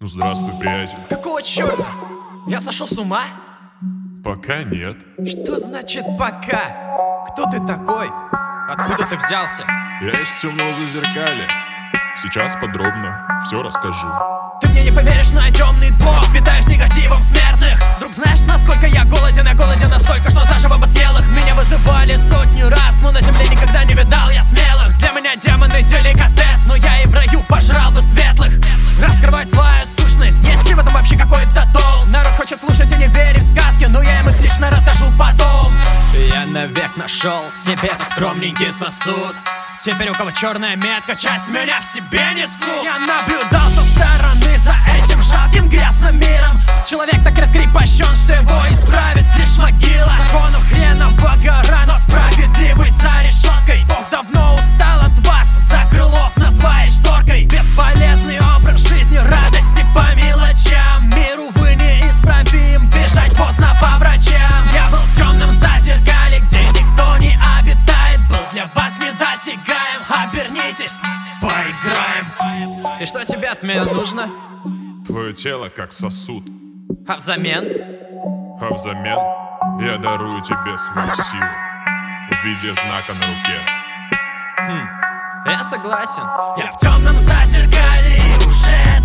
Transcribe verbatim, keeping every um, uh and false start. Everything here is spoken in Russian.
Здравствуй, приятель. Какого черта? Я сошел с ума? Пока нет. Что значит пока? Кто ты такой? Откуда ты взялся? Я из темного зазеркалья. Сейчас подробно все расскажу. Ты мне не поверишь, но я темный бог. Питаюсь негативом смертных. Друг, знаешь, насколько я голоден? Я голоден настолько, что заживо бы съел их. Меня вызывали сотню раз, но на земле никогда не видал я смелых. Для меня демоны деликатес, но я и в раю пожрал бы светлых. Раскрывать свою сущность, есть ли в этом вообще какой-то толк? Народ хочет слушать и не верить в сказки, но я им их лично расскажу потом. Я навек нашел себе этот скромненький сосуд. Теперь у кого черная метка, часть меня в себе несу. Я наблюдал со стороны за этим жалким грязным миром. Человек так раскрепощен, что его исправит лишь могила. Законов хренового гора, но справедливый за решеткой. Бог давно устал от вас, закрыл окна своей шторкой. Бесполезный образ жизни, радости по мелочам. Миру вы неисправим, бежать поздно по врачам. Я был в темном зазеркале, где никто не обитает. Был для вас недосягаем. Обернитесь, поиграем. И что тебе от меня нужно? Твое тело как сосуд, А взамен? а взамен я дарую тебе свою силу в виде знака на руке. Хм, я согласен. Я в темном зазеркале и уже